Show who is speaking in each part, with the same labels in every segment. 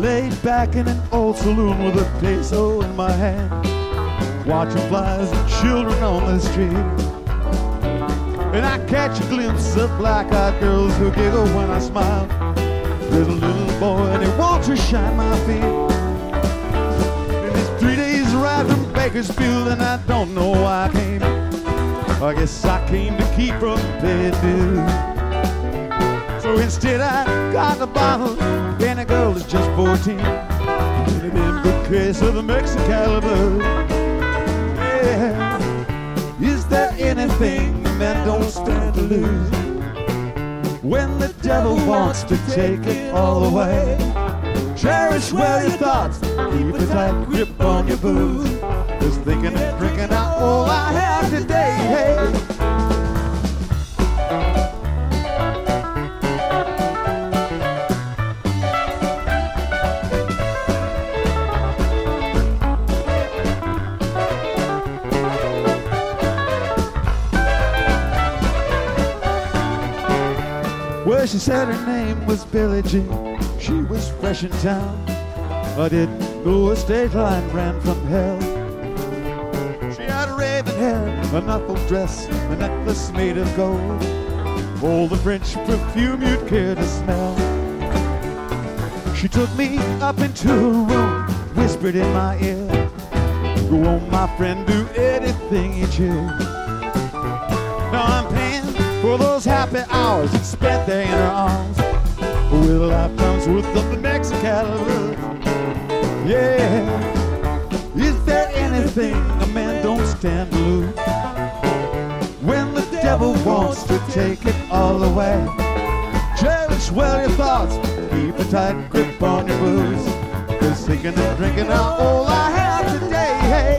Speaker 1: laid back in an old saloon with a peso in my hand, watching flies and children on the street. And I catch a glimpse of black-eyed girls who giggle when I smile. There's a little boy and he wants to shine my feet. And it's 3 days ride from Bakersfield and I don't know why I came. I guess I came to keep from paying dues. So instead I got a bottle and a girl is just 14. In an empty case of the Mexican blue. Yeah. Is there anything a man don't stand to lose? When the devil wants to take it all away, cherish well your thoughts, keep a tight grip on your booze. Just thinking and drinking out all I have today. Hey. Well, she said her name was Billie Jean. She was fresh in town. I didn't know a state line ran from hell. She had raven hair, a knuckle dress, a necklace made of gold, all the French perfume you'd care to smell. She took me up into her room, whispered in my ear, "Go on, my friend, do anything you choose." Now I'm paying for those happy hours spent there in her arms, with lifetimes worth of the Mexican love. Yeah. Is there anything a man don't stand to lose? When the devil wants to take it all away, cherish well your thoughts, keep a tight grip on your booze. 'Cause thinking and drinking out all I have today. Hey.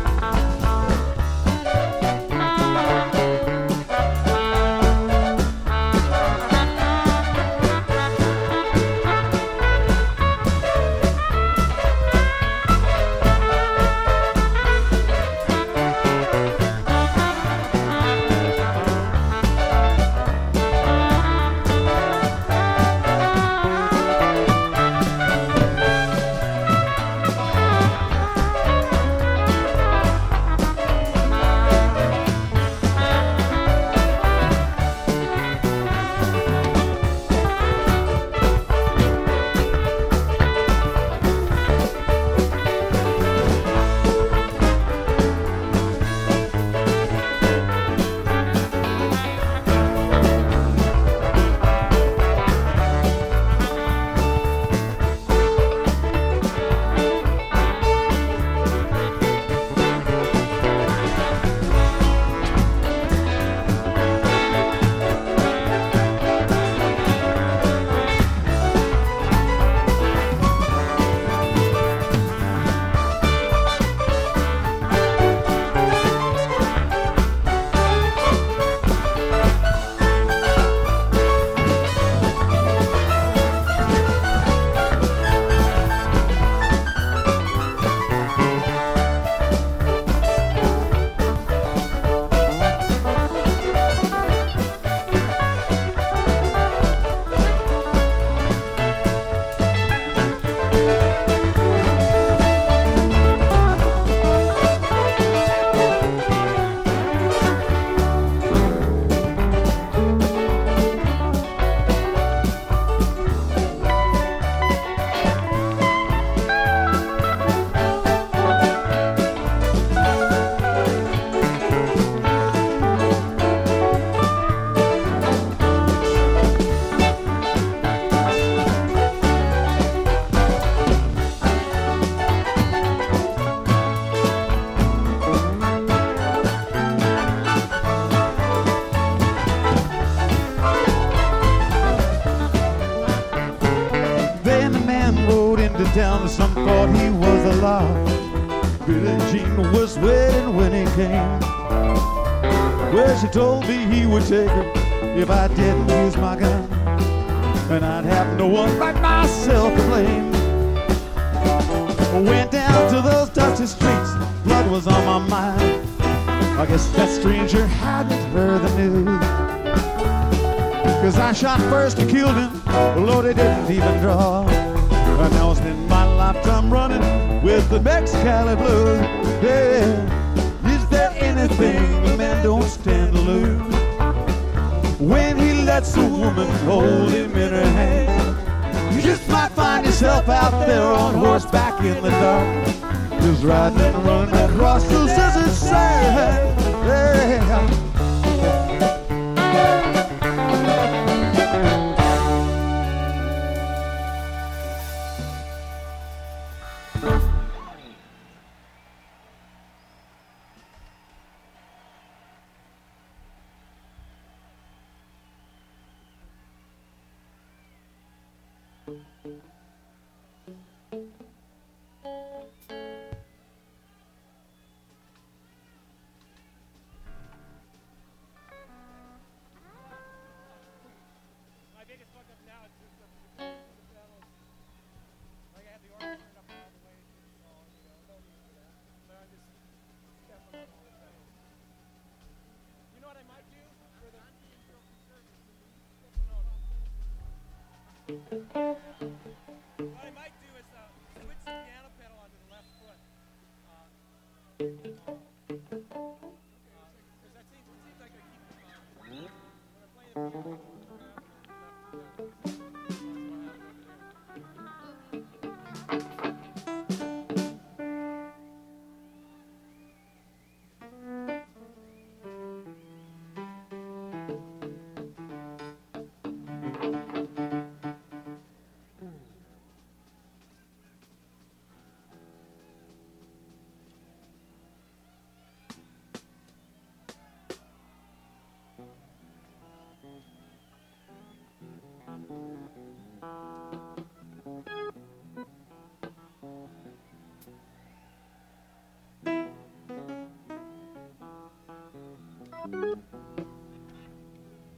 Speaker 1: Down, some thought he was alive. Billie Jean was waiting when he came. Well, she told me he would take her if I didn't use my gun, and I'd have no one but myself to blame. Went down to those dusty streets, blood was on my mind. I guess that stranger hadn't heard the news, 'cause I shot first and killed him, Lord, he didn't even draw. And now I spend my lifetime running with the Mexicali blues. Yeah, is there anything a man don't stand to lose? When he lets a woman hold him in her hand, you just might find yourself out there on horseback in the dark, just riding and running across those desert sands. Yeah.
Speaker 2: What I might do is switch the piano pedal onto the left foot. Because it seems like I keep when I'm playing the piano.